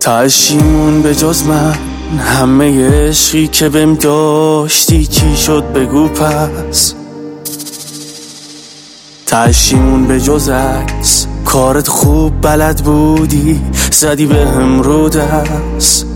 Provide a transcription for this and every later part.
تهشیمون به جز من همه عشقی که بهم داشتی چی شد بگو پس. تهشیمون به جز عکس کارت خوب بلد بودی زدی به هم رو دست.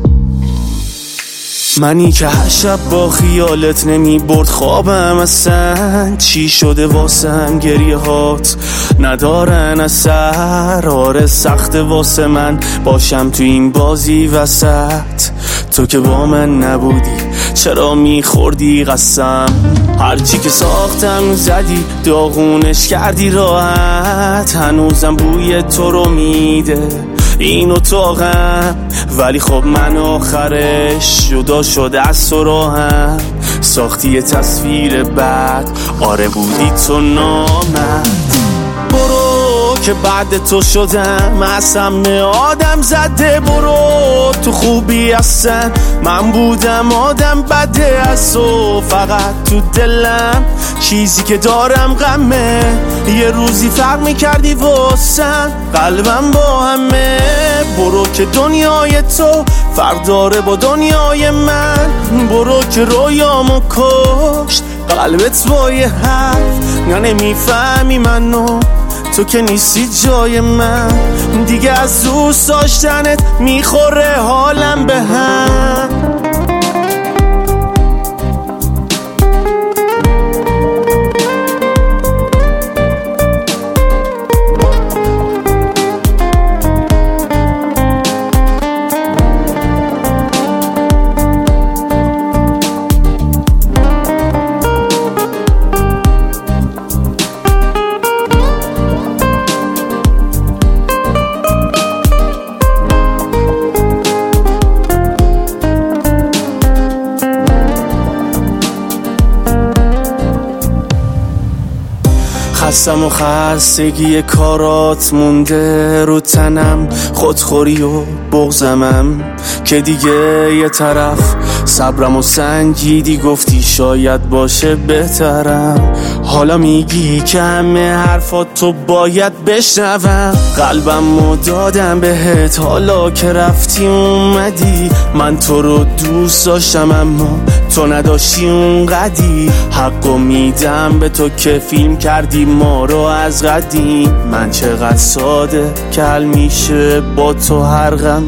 منی که هر شب با خیالت نمی برد خوابم اصلا چی شده واسم گریه هات ندارن اثر. آره سخت واسه من باشم تو این بازی وسط. تو که با من نبودی چرا میخوردی قسم. هرچی که ساختم زدی داغونش کردی راحت. هنوزم بوی تو رو میده این اتاقم ولی خب من آخرش جدا شده از سراهم. ساختی یه تصویر بد آره بودی تو نامرد. برو که بعد تو شدم از همه آدم زده. برو تو خوبی هستن من بودم آدم بده از تو. فقط تو دلم چیزی که دارم غمه. یه روزی فرق میکردی واسم قلبم با همه. برو که دنیای تو فرق داره با دنیای من. برو که رویامو کشت قلبت با یه حرف. نه نمیفهمی منو تو که نیستی جای من. دیگه از دوست داشتنت میخوره حالم به هم. خستم و خستگی کارات مونده رو تنم. خودخوری و بغضمم که دیگه یه طرف صبرم و سنجیدی گفتی شاید باشه بهترم. حالا میگی که همه حرفات تو باید بشنوم. قلبم رو دادم بهت حالا که رفتی اومدی. من تو رو دوست داشتم اما تو نداشتی اونقدی. حقو میدم به تو که فیلم کردی ما رو از قدیم. من چقدر ساده کل میشه با تو هر غم.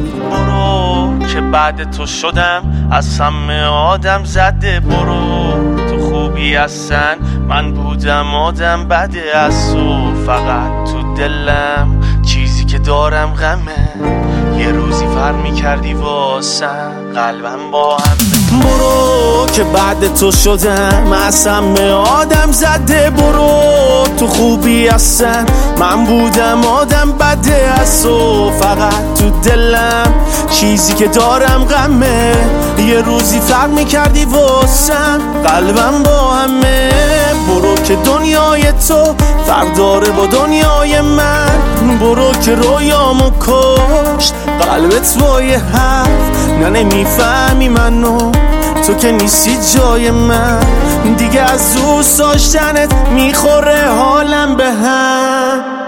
برو که بعد تو شدم از همه آدم زده. برو تو خوبی هستن من بودم آدم بده از تو. فقط تو دلم چیزی که دارم غمه. یه روزی فرق میکردی واسم قلبم با هم. برو که بعد تو شدم از همه آدم زده. برو تو خوبی هستن من بودم آدم بده از تو. فقط تو دلم چیزی که دارم غمه. یه روزی فرق میکردی واسم قلبم با همه. برو که دنیای تو فرق داره با دنیای من. برو که رویامو کشت قلبت با یه حرف. نه نمیفهمی منو تو که نیستی جای من. دیگه از دوست داشتنت میخوره حالم به هم.